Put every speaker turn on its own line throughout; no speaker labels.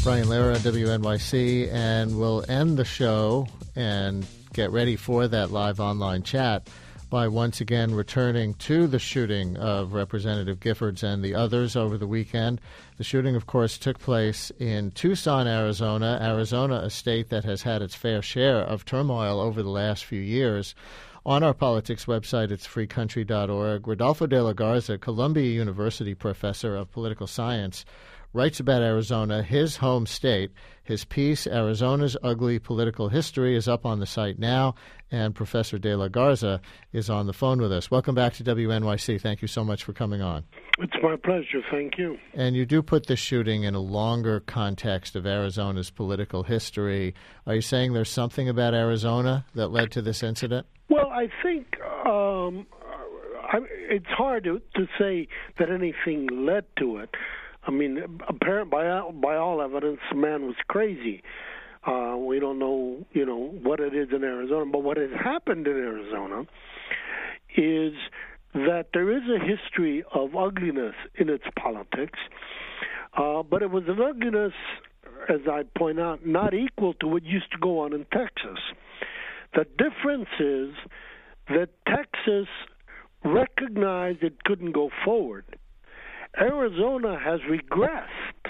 Brian Lehrer, WNYC, and we'll end the show and get ready for that live online chat by once again returning to the shooting of Representative Giffords and the others over the weekend. The shooting, of course, took place in Tucson, Arizona. Arizona, a state that has had its fair share of turmoil over the last few years. On our politics website, it's freecountry.org. Rodolfo de la Garza, Columbia University professor of political science, writes about Arizona, his home state. His piece, Arizona's Ugly Political History, is up on the site now, and Professor de la Garza is on the phone with us. Welcome back to WNYC. Thank you so much for coming on.
It's my pleasure. Thank you.
And you do put this shooting in a longer context of Arizona's political history. Are you saying there's something about Arizona that led to this incident?
Well, I think it's hard to say that anything led to it. I mean, apparent by all evidence, the man was crazy. We don't know, what it is in Arizona, but what has happened in Arizona is that there is a history of ugliness in its politics, but it was an ugliness, as I point out, not equal to what used to go on in Texas. The difference is that Texas recognized it couldn't go forward. Arizona has regressed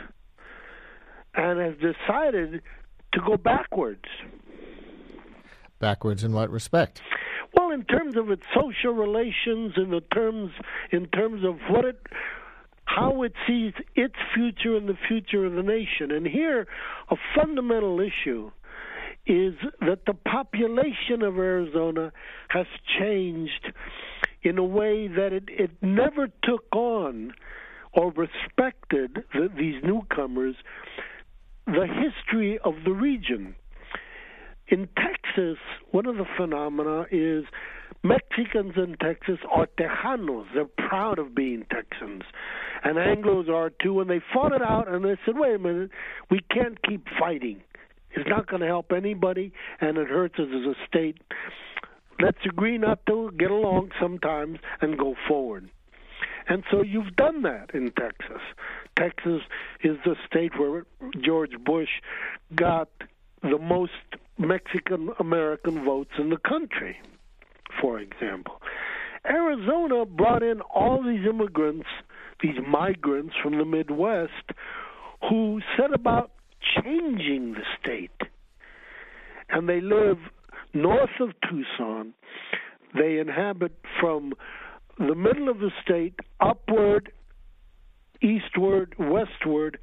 and has decided to go backwards.
Backwards in what respect?
Well, in terms of its social relations, in terms of how it sees its future and the future of the nation. And here, a fundamental issue is that the population of Arizona has changed in a way that it never took on or respected these newcomers, the history of the region. In Texas, one of the phenomena is Mexicans in Texas are Tejanos. They're proud of being Texans. And Anglos are too, and they fought it out, and they said, wait a minute, we can't keep fighting. It's not going to help anybody, and it hurts us as a state. Let's agree not to get along sometimes and go forward. And so you've done that in Texas. Texas is the state where George Bush got the most Mexican-American votes in the country, for example. Arizona brought in all these immigrants, these migrants from the Midwest, who set about changing the state. And they live north of Tucson. They inhabit from the middle of the state, upward, eastward, westward,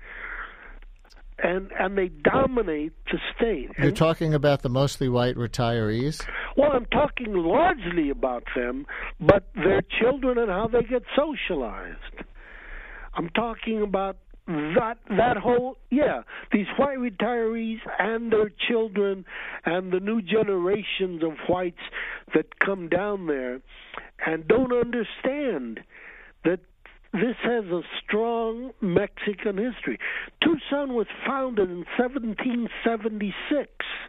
and they dominate the state.
You're talking about the mostly white retirees?
Well, I'm talking largely about them, but their children and how they get socialized. I'm talking about that whole, these white retirees and their children and the new generations of whites that come down there and don't understand that this has a strong Mexican history. Tucson was founded in 1776.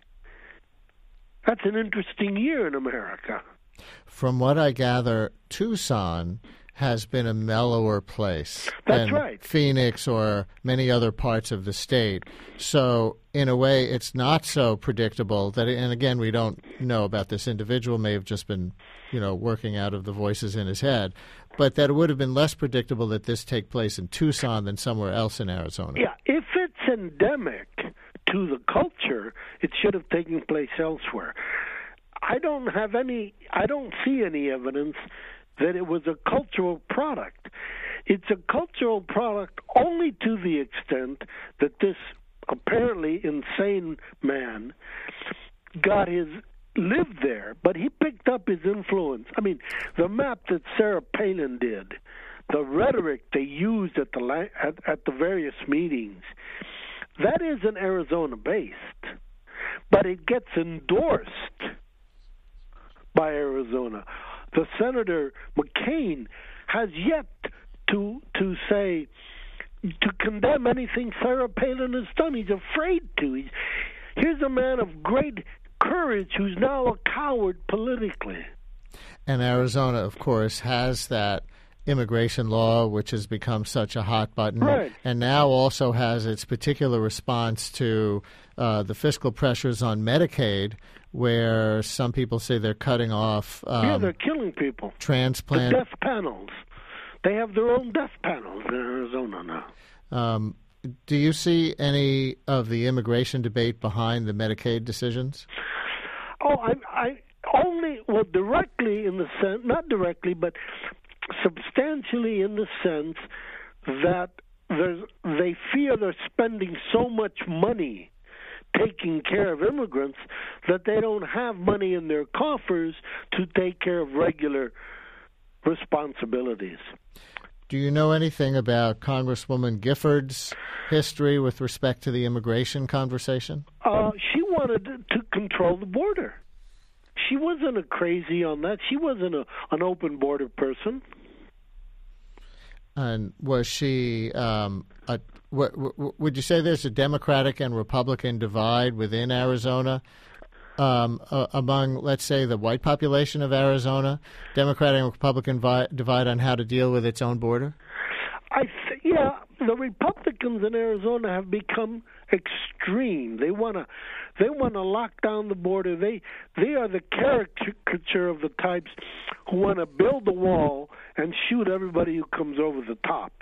That's an interesting year in America.
From what I gather, Tucson has been a mellower place
than
Phoenix or many other parts of the state. So, in a way, it's not so predictable that, and again, we don't know about this individual, may have just been, working out of the voices in his head, but that it would have been less predictable that this take place in Tucson than somewhere else in Arizona.
Yeah, if it's endemic to the culture, it should have taken place elsewhere. I don't see any evidence that it was a cultural product. It's a cultural product only to the extent that this apparently insane man lived there, but he picked up his influence. I mean, the map that Sarah Palin did, the rhetoric they used at the various meetings, that isn't Arizona-based, but it gets endorsed by Arizona. The Senator McCain has yet to condemn anything Sarah Palin has done. He's afraid to. Here's a man of great courage who's now a coward politically.
And Arizona, of course, has that immigration law, which has become such a hot button,
right,
and now also has its particular response to the fiscal pressures on Medicaid, where some people say they're cutting off
they're killing people.
Transplant.
The death panels. They have their own death panels in Arizona now.
Do you see any of the immigration debate behind the Medicaid decisions?
Oh, I only, well, directly in the sense, not directly, but substantially in the sense that they fear they're spending so much money taking care of immigrants that they don't have money in their coffers to take care of regular responsibilities.
Do you know anything about Congresswoman Gifford's history with respect to the immigration conversation?
She wanted to control the border. She wasn't a crazy on that. She wasn't an open border person. And
was she? Would you say there's a Democratic and Republican divide within Arizona among, let's say, the white population of Arizona? Democratic and Republican divide on how to deal with its own border?
Yeah, the Republicans in Arizona have become extreme. They want to lock down the border. They are the caricature of the types who want to build a wall and shoot everybody who comes over the top.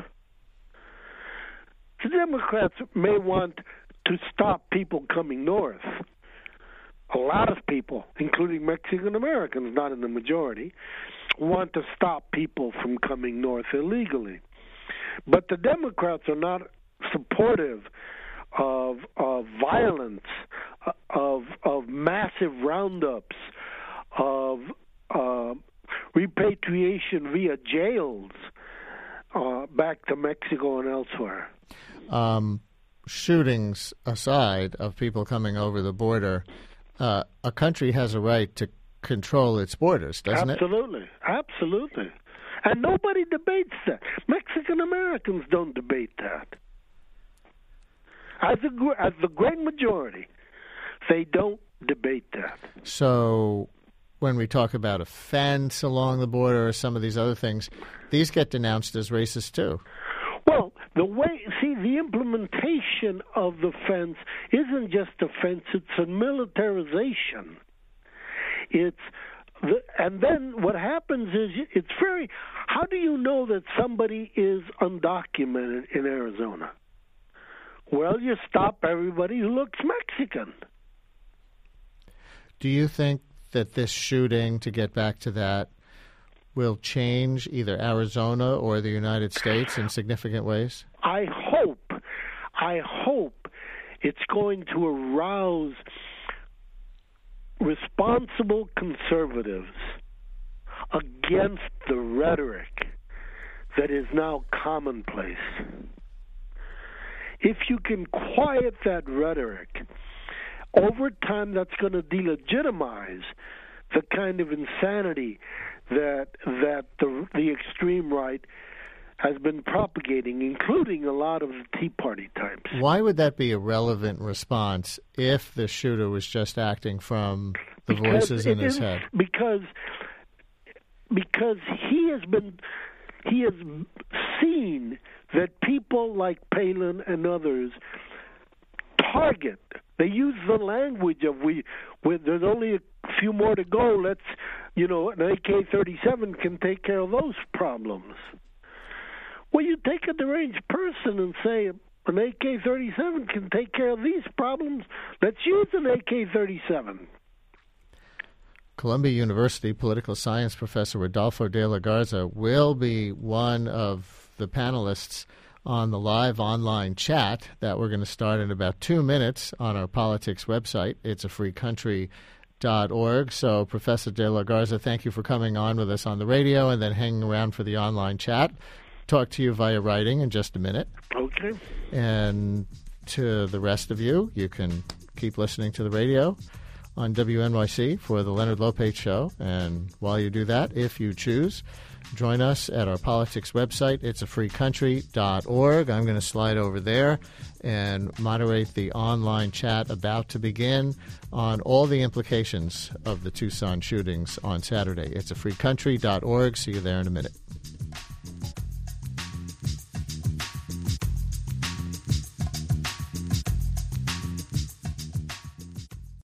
The Democrats may want to stop people coming north. A lot of people, including Mexican Americans, not in the majority, want to stop people from coming north illegally. But the Democrats are not supportive of violence, of massive roundups, of repatriation via jails back to Mexico and elsewhere.
Shootings aside of people coming over the border, a country has a right to control its borders, doesn't it?
Absolutely. And nobody debates that. Mexican Americans don't debate that. As the great majority, they don't debate that.
So when we talk about a fence along the border or some of these other things, these get denounced as racist too.
Well, the implementation of the fence isn't just a fence, it's a militarization. And then what happens is how do you know that somebody is undocumented in Arizona? Well, you stop everybody who looks Mexican.
Do you think that this shooting, to get back to that, will change either Arizona or the United States in significant ways?
I hope it's going to arouse responsible conservatives against the rhetoric that is now commonplace. If you can quiet that rhetoric, over time that's going to delegitimize the kind of insanity that the extreme right has been propagating, including a lot of the Tea Party types.
Why would that be a relevant response if the shooter was just acting from the voices in his head?
Because he has seen that people like Palin and others target. They use the language of there's only a few more to go. An AK-37 can take care of those problems. Well, you take a deranged person and say an AK-37 can take care of these problems. Let's use an AK-37.
Columbia University political science professor Rodolfo de la Garza will be one of the panelists on the live online chat that we're going to start in about 2 minutes on our politics website. It's afreecountry.org. So, Professor de la Garza, thank you for coming on with us on the radio and then hanging around for the online chat. Talk to you via writing in just a minute.
Okay.
And to the rest of you, you can keep listening to the radio on WNYC for the Leonard Lopate Show. And while you do that, if you choose, join us at our politics website. It's afreecountry.org. I'm going to slide over there and moderate the online chat about to begin on all the implications of the Tucson shootings on Saturday. It's afreecountry.org. See you there in a minute.